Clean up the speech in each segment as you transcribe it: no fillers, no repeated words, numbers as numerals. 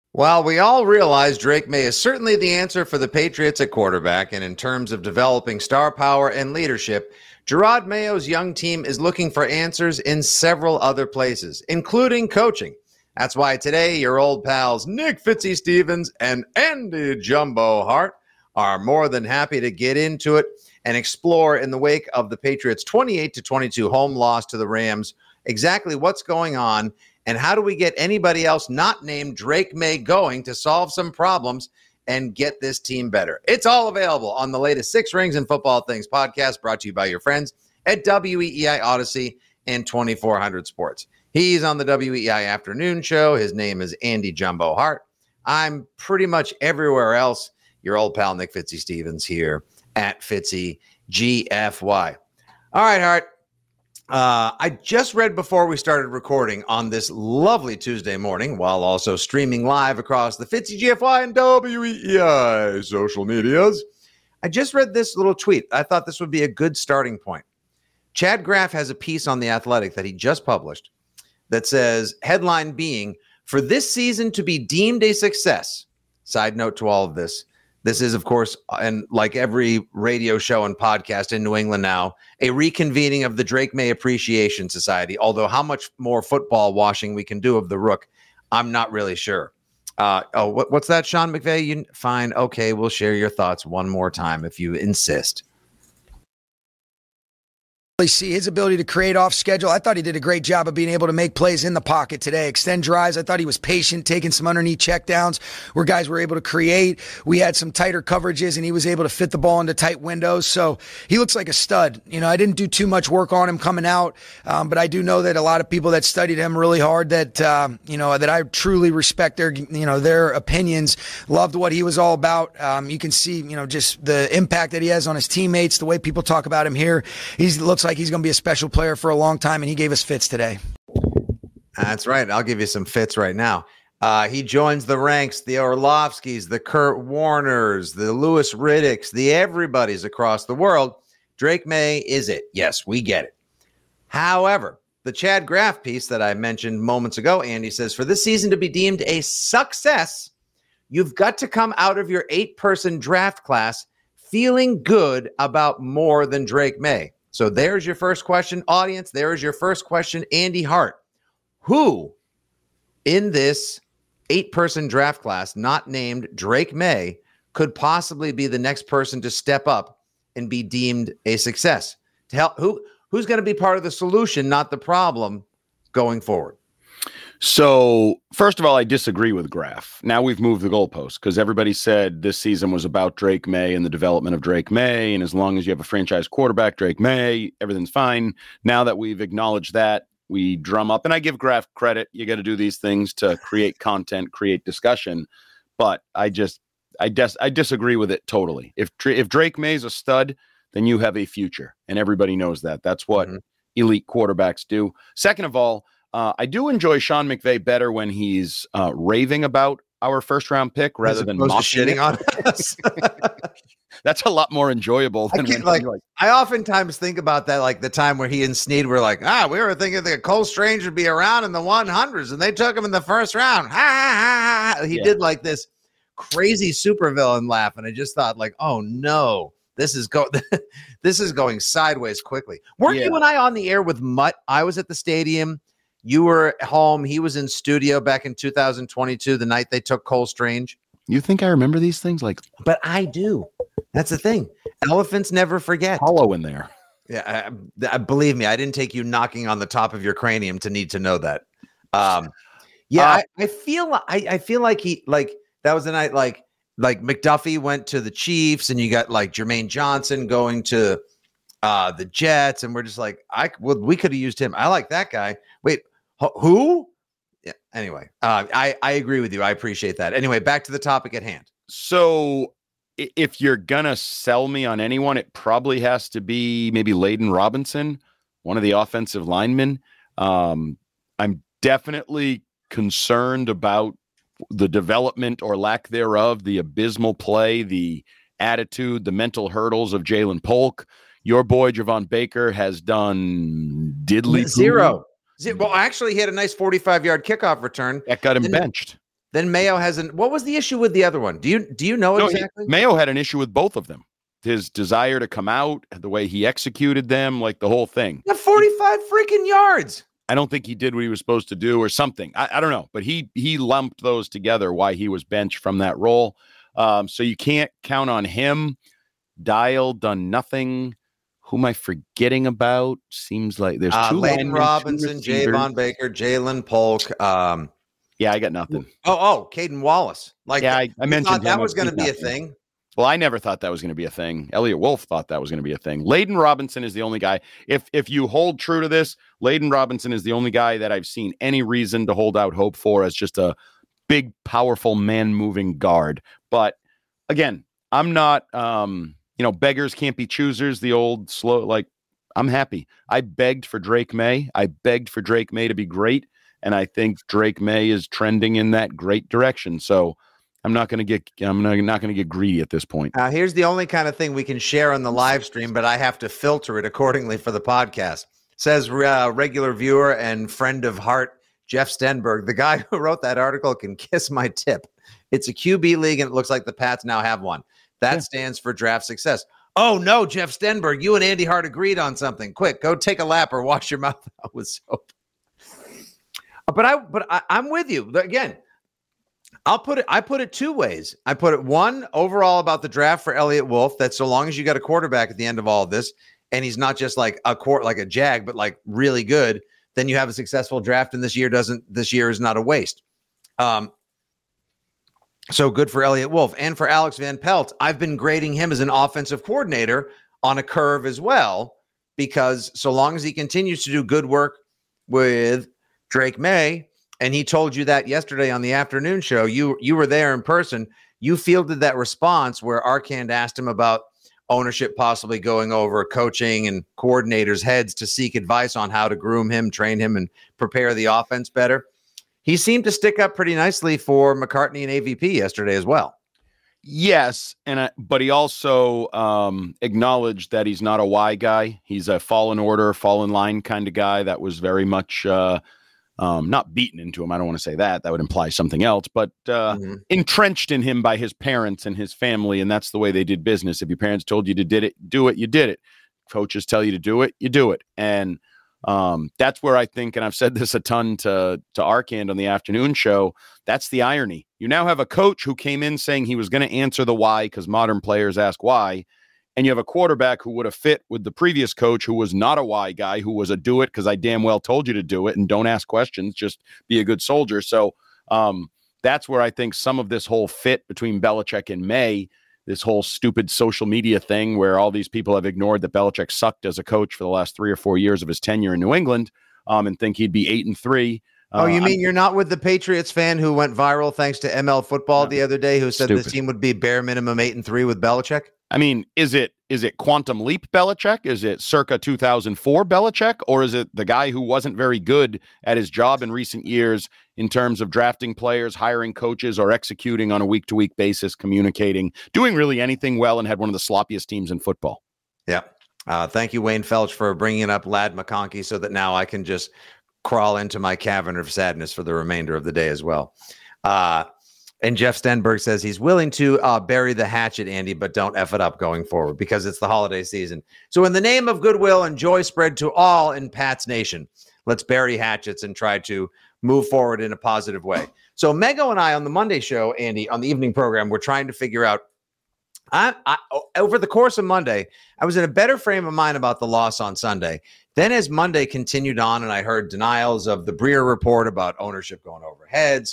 While we all realize Drake May is certainly the answer for the Patriots at quarterback, and in terms of developing star power and leadership, Gerard Mayo's young team is looking for answers in several other places, including coaching. That's why today your old pals Nick Fitzy Stevens and Andy Jumbo Hart are more than happy to get into it and explore in the wake of the Patriots' 28-22 home loss to the Rams exactly what's going on. And how do we get anybody else not named Drake May going to solve some problems and get this team better? It's all available on the latest Six Rings and Football Things podcast, brought to you by your friends at WEEI Odyssey and 2400 Sports. He's on the WEEI Afternoon Show. His name is Andy Jumbo Hart. I'm pretty much everywhere else. Your old pal Nick Fitzy Stevens here at Fitzy GFY. All right, Hart. I just read before we started recording on this lovely Tuesday morning, while also streaming live across the Fitzy GFY and WEEI social medias. I just read this little tweet. I thought this would be a good starting point. Chad Graff has a piece on The Athletic that he just published that says, headline being, for this season to be deemed a success. Side note to all of this. This is, of course, and like every radio show and podcast in New England now, a reconvening of the Drake May Appreciation Society. Although how much more football washing we can do of the Rook, I'm not really sure. What's that, Sean McVay? Fine. Okay, we'll share your thoughts one more time if you insist. See his ability to create off schedule. I thought he did a great job of being able to make plays in the pocket today, extend drives. I thought he was patient, taking some underneath checkdowns where guys were able to create. We had some tighter coverages and he was able to fit the ball into tight windows. So he looks like a stud. I didn't do too much work on him coming out, but I do know that a lot of people that studied him really hard that I truly respect their opinions, loved what he was all about. You can see, just the impact that he has on his teammates, the way people talk about him here. He looks like he's going to be a special player for a long time, and he gave us fits today. That's right. I'll give you some fits right now. He joins the ranks, the Orlovskis, the Kurt Warners, the Louis Riddicks, the everybody's across the world. Drake May is it. Yes, we get it. However, the Chad Graff piece that I mentioned moments ago, Andy says, for this season to be deemed a success, you've got to come out of your 8-person draft class feeling good about more than Drake May. So there's your first question, audience. There is your first question, Andy Hart. Who in this 8-person draft class, not named Drake May, could possibly be the next person to step up and be deemed a success? To help, who's going to be part of the solution, not the problem, going forward? So, first of all, I disagree with Graff. Now we've moved the goalpost because everybody said this season was about Drake May and the development of Drake May. And as long as you have a franchise quarterback, Drake May, everything's fine. Now that we've acknowledged that, we drum up. And I give Graff credit. You got to do these things to create content, create discussion. But I disagree with it totally. If Drake May's a stud, then you have a future. And everybody knows that. That's what elite quarterbacks do. Second of all, I do enjoy Sean McVay better when he's raving about our first-round pick rather than shitting on us. That's a lot more enjoyable than I oftentimes think about that, like the time where he and Snead were like, we were thinking that Cole Strange would be around in the 100s, and they took him in the first round. He did like this crazy supervillain laugh, and I just thought, like, oh no. This is going sideways quickly. Weren't you and I on the air with Mutt? I was at the stadium. You were at home. He was in studio back in 2022, the night they took Cole Strange. You think I remember these things? But I do. That's the thing. Elephants never forget. Hollow in there. Yeah, believe me, I didn't take you knocking on the top of your cranium to need to know that. I feel like that was the night like McDuffie went to the Chiefs, and you got like Jermaine Johnson going to the Jets, and we're just like, we could have used him. I like that guy. Wait, who? Yeah. Anyway, I agree with you. I appreciate that. Anyway, back to the topic at hand. So if you're gonna sell me on anyone, it probably has to be maybe Layden Robinson, one of the offensive linemen. I'm definitely concerned about the development or lack thereof, the abysmal play, the attitude, the mental hurdles of Jalen Polk. Your boy Javon Baker has done diddly zero. Well, actually, he had a nice 45-yard kickoff return that got him benched. then Mayo hasn't. What was the issue with the other one? Do you know exactly? Mayo had an issue with both of them. His desire to come out, the way he executed them, like the whole thing. 45 freaking yards. I don't think he did what he was supposed to do or something. I don't know, but he lumped those together why he was benched from that role. So you can't count on him. Dial done nothing. Who am I forgetting about? Seems like there's two. Leighton Robinson, Javon Baker, Jalen Polk. Yeah, I got nothing. Caden Wallace. Like, yeah, I mentioned that was going to be a thing. Well, I never thought that was going to be a thing. Elliot Wolf thought that was going to be a thing. Leighton Robinson is the only guy. If you hold true to this, Leighton Robinson is the only guy that I've seen any reason to hold out hope for as just a big, powerful man-moving guard. But again, I'm not. Beggars can't be choosers. The old slow. Like, I'm happy. I begged for Drake May. I begged for Drake May to be great, and I think Drake May is trending in that great direction. So. I'm not going to get greedy at this point. Here's the only kind of thing we can share on the live stream, but I have to filter it accordingly for the podcast. Says regular viewer and friend of Hart, Jeff Stenberg, the guy who wrote that article can kiss my tip. It's a QB league, and it looks like the Pats now have one. That stands for draft success. Oh, no, Jeff Stenberg, you and Andy Hart agreed on something. Quick, go take a lap or wash your mouth out with soap. But I'm with you. Again, I put it two ways. I put it one overall about the draft for Elliot Wolf, that so long as you got a quarterback at the end of all of this, and he's not just like a jag, but like really good, then you have a successful draft, and this year is not a waste. So good for Elliot Wolf. And for Alex Van Pelt, I've been grading him as an offensive coordinator on a curve as well, because so long as he continues to do good work with Drake May, and he told you that yesterday on the afternoon show, you were there in person, you fielded that response where Arcand asked him about ownership possibly going over coaching and coordinators' heads to seek advice on how to groom him, train him, and prepare the offense better. He seemed to stick up pretty nicely for McCartney and AVP yesterday as well. Yes, but he also acknowledged that he's not a why guy. He's a fall in order, fall in line kind of guy. That was very much not beaten into him. I don't want to say that. That would imply something else, but entrenched in him by his parents and his family, and that's the way they did business. If your parents told you to do it, you did it. Coaches tell you to do it, you do it. And that's where I think, and I've said this a ton to Arcand on the afternoon show, that's the irony. You now have a coach who came in saying he was going to answer the why, because modern players ask why, and you have a quarterback who would have fit with the previous coach who was not a why guy, who was a do it because I damn well told you to do it and don't ask questions, just be a good soldier. So that's where I think some of this whole fit between Belichick and May, this whole stupid social media thing where all these people have ignored that Belichick sucked as a coach for the last 3 or 4 years of his tenure in New England, and think he'd be 8-3. You mean you're not with the Patriots fan who went viral thanks to ML Football the other day, who said this team would be bare minimum 8-3 with Belichick? I mean, is it quantum leap Belichick? Is it circa 2004 Belichick? Or is it the guy who wasn't very good at his job in recent years in terms of drafting players, hiring coaches, or executing on a week-to-week basis, communicating, doing really anything well, and had one of the sloppiest teams in football? Yeah. Thank you, Wayne Felch, for bringing up Lad McConkey so that now I can just crawl into my cavern of sadness for the remainder of the day as well. And Jeff Stenberg says he's willing to bury the hatchet, Andy, but don't F it up going forward because it's the holiday season. So in the name of goodwill and joy spread to all in Pats Nation, let's bury hatchets and try to move forward in a positive way. So Mego and I on the Monday show, Andy, on the evening program, we're trying to figure out, over the course of Monday, I was in a better frame of mind about the loss on Sunday. Then as Monday continued on and I heard denials of the Breer report about ownership going over heads,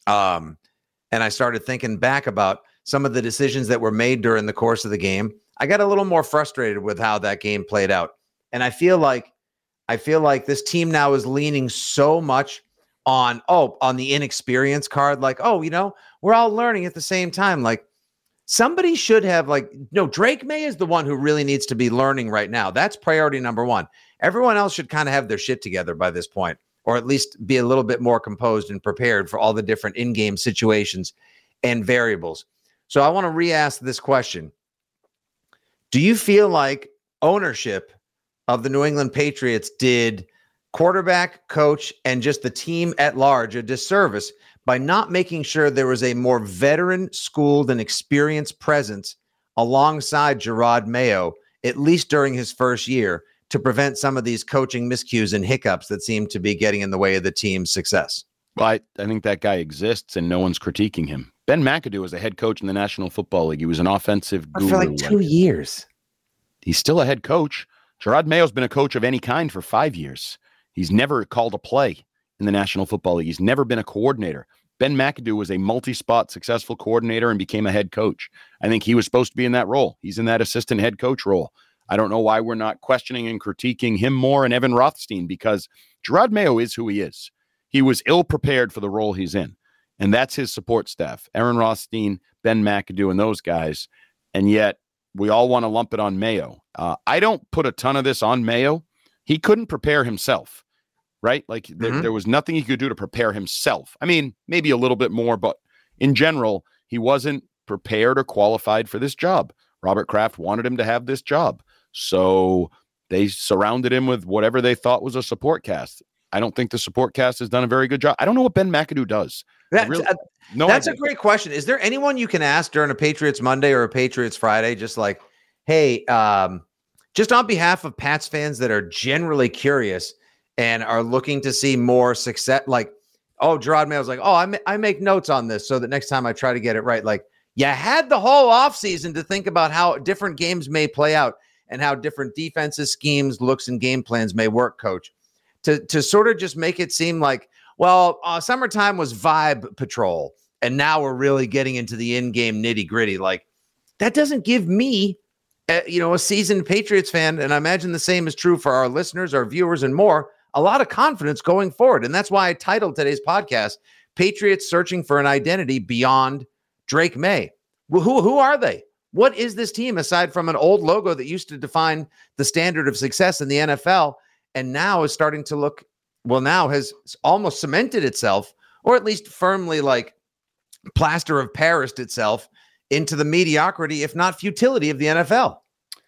and I started thinking back about some of the decisions that were made during the course of the game, I got a little more frustrated with how that game played out. And I feel like this team now is leaning so much on the inexperience card. Like, we're all learning at the same time. Like, somebody should have Drake May is the one who really needs to be learning right now. That's priority number one. Everyone else should kind of have their shit together by this point, or at least be a little bit more composed and prepared for all the different in-game situations and variables. So I want to re-ask this question. Do you feel like ownership of the New England Patriots did quarterback, coach, and just the team at large a disservice by not making sure there was a more veteran, schooled, and experienced presence alongside Jerod Mayo, at least during his first year, to prevent some of these coaching miscues and hiccups that seem to be getting in the way of the team's success. Well, I think that guy exists and no one's critiquing him. Ben McAdoo was a head coach in the National Football League. He was an offensive guru. For like 2 years. He's still a head coach. Jerod Mayo's been a coach of any kind for 5 years. He's never called a play in the National Football League. He's never been a coordinator. Ben McAdoo was a multi-spot successful coordinator and became a head coach. I think he was supposed to be in that role. He's in that assistant head coach role. I don't know why we're not questioning and critiquing him more and Evan Rothstein, because Jerod Mayo is who he is. He was ill-prepared for the role he's in, and that's his support staff, Aaron Rothstein, Ben McAdoo, and those guys, and yet we all want to lump it on Mayo. I don't put a ton of this on Mayo. He couldn't prepare himself, right? Like there was nothing he could do to prepare himself. I mean, maybe a little bit more, but in general, he wasn't prepared or qualified for this job. Robert Kraft wanted him to have this job. So they surrounded him with whatever they thought was a support cast. I don't think the support cast has done a very good job. I don't know what Ben McAdoo does. That's a great question. Is there anyone you can ask during a Patriots Monday or a Patriots Friday? Just like, hey, just on behalf of Pats fans that are generally curious and are looking to see more success, like, oh, Jerod Mayo's like, oh, I make notes on this so that next time I try to get it right. Like, you had the whole offseason to think about how different games may play out and how different defenses, schemes, looks, and game plans may work, Coach. To sort of just make it seem like, well, summertime was vibe patrol, and now we're really getting into the in-game nitty-gritty. Like, that doesn't give me, a seasoned Patriots fan, and I imagine the same is true for our listeners, our viewers, and more, a lot of confidence going forward. And that's why I titled today's podcast, Patriots Searching for an Identity Beyond Drake May. Well, who are they? What is this team aside from an old logo that used to define the standard of success in the NFL and now is starting to look, well, now has almost cemented itself, or at least firmly like plaster of Paris itself into the mediocrity, if not futility, of the NFL?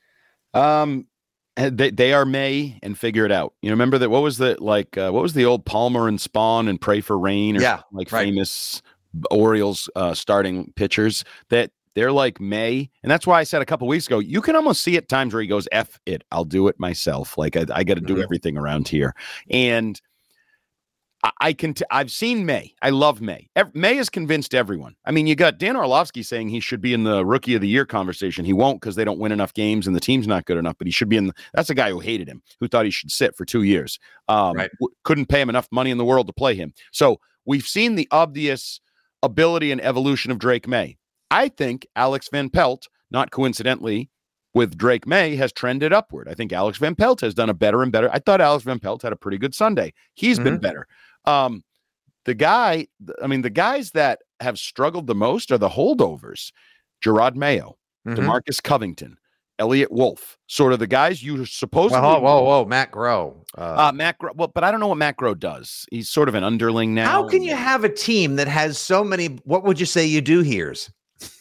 They are May and figure it out. Remember that? What was the old Palmer and Spawn and Pray for Rain? Or famous Orioles starting pitchers that they're like May. And that's why I said a couple weeks ago, you can almost see at times where he goes, F it, I'll do it myself. Like I got to do everything around here. And I've seen May. I love May. May has convinced everyone. I mean, you got Dan Orlovsky saying he should be in the Rookie of the Year conversation. He won't because they don't win enough games and the team's not good enough, but he should be in. That's a guy who hated him, who thought he should sit for 2 years. Couldn't pay him enough money in the world to play him. So we've seen the obvious ability and evolution of Drake May. I think Alex Van Pelt, not coincidentally, with Drake May, has trended upward. I think Alex Van Pelt has done a better and better. I thought Alex Van Pelt had a pretty good Sunday. He's been better. The guys that have struggled the most are the holdovers. Jerod Mayo, DeMarcus Covington, Elliott Wolf, sort of the guys you supposedly. Whoa, Matt Groh. Matt Groh. Well, but I don't know what Matt Groh does. He's sort of an underling now. How can you have a team that has so many? What would you say you do here's?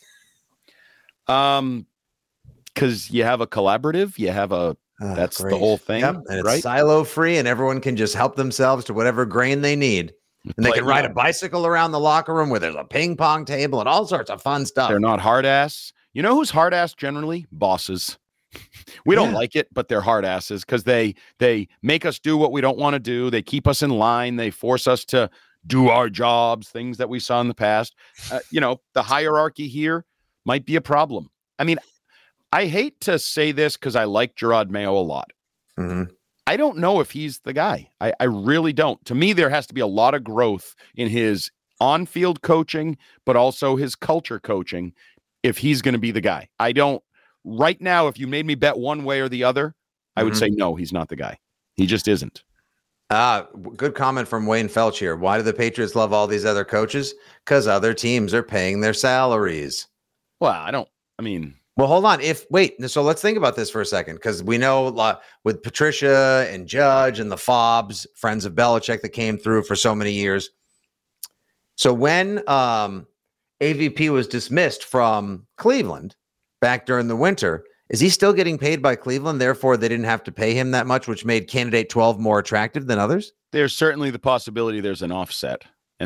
Because you have a collaborative, you have that's great. The whole thing, yep. And it's silo free, and everyone can just help themselves to whatever grain they need. And they can ride a bicycle around the locker room where there's a ping pong table and all sorts of fun stuff. They're not hard ass. You know who's hard ass generally? Bosses. We don't like it, but they're hard asses because they make us do what we don't want to do. They keep us in line. They force us to do our jobs, things that we saw in the past. The hierarchy here might be a problem. I mean, I hate to say this because I like Jerod Mayo a lot. I don't know if he's the guy. I really don't. To me, there has to be a lot of growth in his on-field coaching, but also his culture coaching if he's going to be the guy. I don't. Right now, if you made me bet one way or the other, I would say no, he's not the guy. He just isn't. Good comment from Wayne Felch here. Why do the Patriots love all these other coaches? Because other teams are paying their salaries. Well, Well, hold on. So let's think about this for a second, because we know with Patricia and Judge and the Fobs, friends of Belichick that came through for so many years. So when AVP was dismissed from Cleveland back during the winter, is he still getting paid by Cleveland? Therefore, they didn't have to pay him that much, which made candidate 12 more attractive than others? There's certainly the possibility there's an offset and that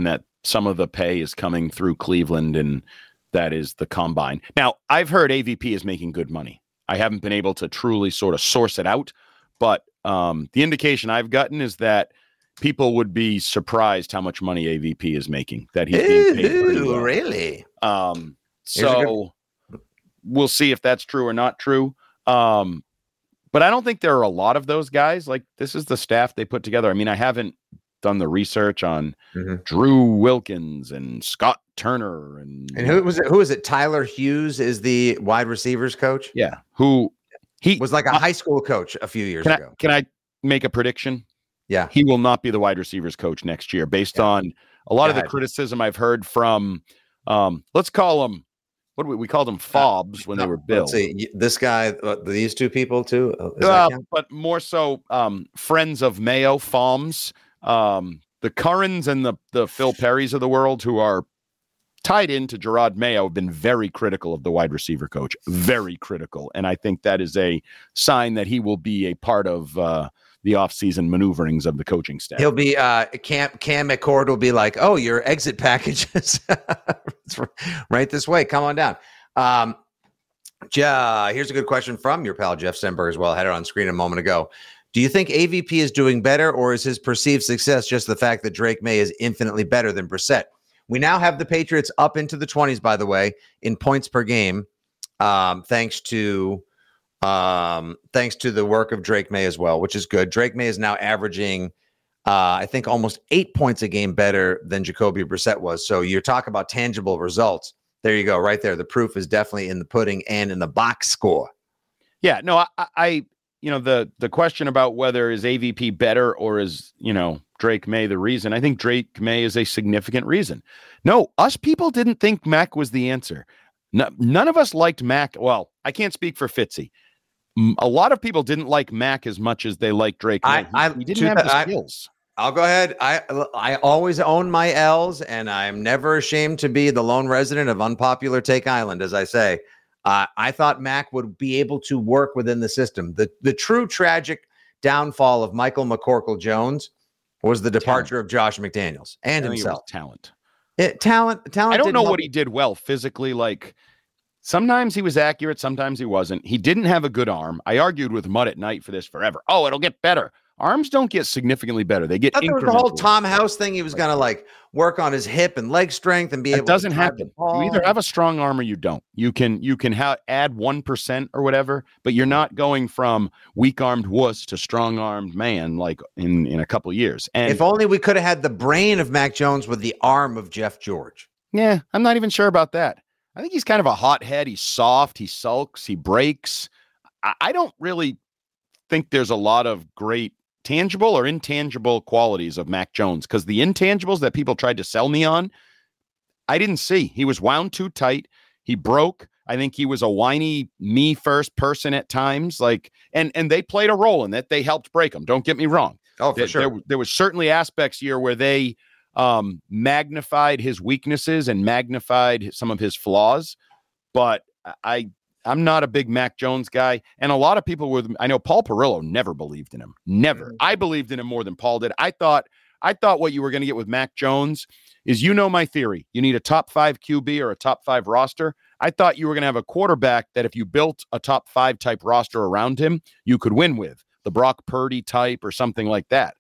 some of the pay is coming through Cleveland, and that is the combine. Now, I've heard AVP is making good money. I haven't been able to truly sort of source it out, but the indication I've gotten is that people would be surprised how much money AVP is making, that he's being paid pretty well. Really? So we'll see if that's true or not true. But I don't think there are a lot of those guys. Like, this is the staff they put together. I mean, I haven't done the research on Drew Wilkins and Scott Turner and who was it? Tyler Hughes is the wide receivers coach. Yeah, he was like a high school coach a few years ago. Can I make a prediction? Yeah, he will not be the wide receivers coach next year, based on a lot of the criticism I've heard from. Let's call them. What do we called them? Fobs when they were built. Let's see, this guy, these two people too. But more so, friends of Mayo, Foms. The Currans and the Phil Perrys of the world, who are tied into Gerard Mayo, have been very critical of the wide receiver coach, very critical. And I think that is a sign that he will be a part of the offseason maneuverings of the coaching staff. He'll be Cam McCord will be like, oh, your exit packages right this way. Come on down. Here's a good question from your pal Jeff Stenberg as well. I had it on screen a moment ago. Do you think AVP is doing better, or is his perceived success just the fact that Drake May is infinitely better than Brissett? We now have the Patriots up into the 20s, by the way, in points per game, thanks to the work of Drake May as well, which is good. Drake May is now averaging, I think, almost 8 points a game better than Jacoby Brissett was. So you're talking about tangible results. There you go, right there. The proof is definitely in the pudding and in the box score. Yeah, no, I the question about whether is AVP better or is, Drake May the reason, I think Drake May is a significant reason. No, us people didn't think Mac was the answer. No, none of us liked Mac. Well, I can't speak for Fitzy. A lot of people didn't like Mac as much as they liked Drake May. He didn't have the skills. I'll go ahead. I always own my L's, and I'm never ashamed to be the lone resident of unpopular Take Island, as I say. I thought Mac would be able to work within the system. The true tragic downfall of Michael McCorkle-Jones was the departure of Josh McDaniels and himself. Talent. Talent. I don't know what he did well physically. Like, sometimes he was accurate, sometimes he wasn't. He didn't have a good arm. I argued with Mudd at night for this forever. Oh, it'll get better. Arms don't get significantly better. They get incrementally. The whole Tom House thing, he was going to work on his hip and leg strength and be able to. It doesn't happen. You either have a strong arm or you don't. You can add 1% or whatever, but you're not going from weak-armed wuss to strong-armed man like in a couple of years. And if only we could have had the brain of Mac Jones with the arm of Jeff George. Yeah, I'm not even sure about that. I think he's kind of a hothead. He's soft. He sulks. He breaks. I don't really think there's a lot of great tangible or intangible qualities of Mac Jones, because the intangibles that people tried to sell me on, I didn't see. He was wound too tight. He broke. I think he was a whiny me first person at times. And they played a role in that. They helped break him. Don't get me wrong. Oh, for sure. There was certainly aspects here where they magnified his weaknesses and magnified some of his flaws. But I'm not a big Mac Jones guy. And a lot of people I know Paul Perillo never believed in him. Never. I believed in him more than Paul did. I thought what you were going to get with Mac Jones is, my theory. You need a top 5 QB or a top 5 roster. I thought you were going to have a quarterback that if you built a top 5 type roster around him, you could win with. The Brock Purdy type or something like that.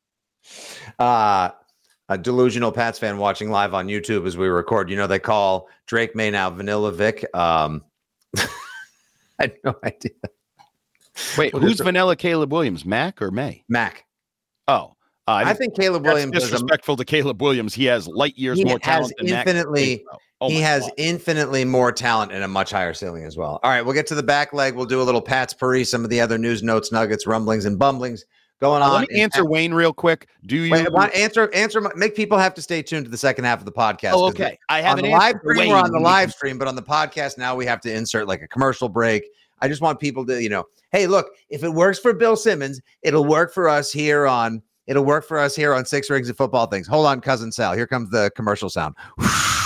A delusional Pats fan watching live on YouTube as we record. They call Drake May now Vanilla Vic. I had no idea. Wait, who's Vanilla Caleb Williams? Mac or May? Mac. Oh, I think Caleb Williams is disrespectful to Caleb Williams. He has light years more talent than infinitely. Mac. He has infinitely more talent and a much higher ceiling as well. All right, we'll get to the back leg. We'll do a little Pats Paris, some of the other news, notes, nuggets, rumblings, and bumblings going on. Let me answer Wayne real quick. Do you answer? Make people have to stay tuned to the second half of the podcast. Oh, okay. I have an live stream. We're on the live stream, but on the podcast now we have to insert a commercial break. I just want people to, hey, look, if it works for Bill Simmons, it'll work for us here on 6 Rings of Football Things. Hold on, cousin Sal. Here comes the commercial sound.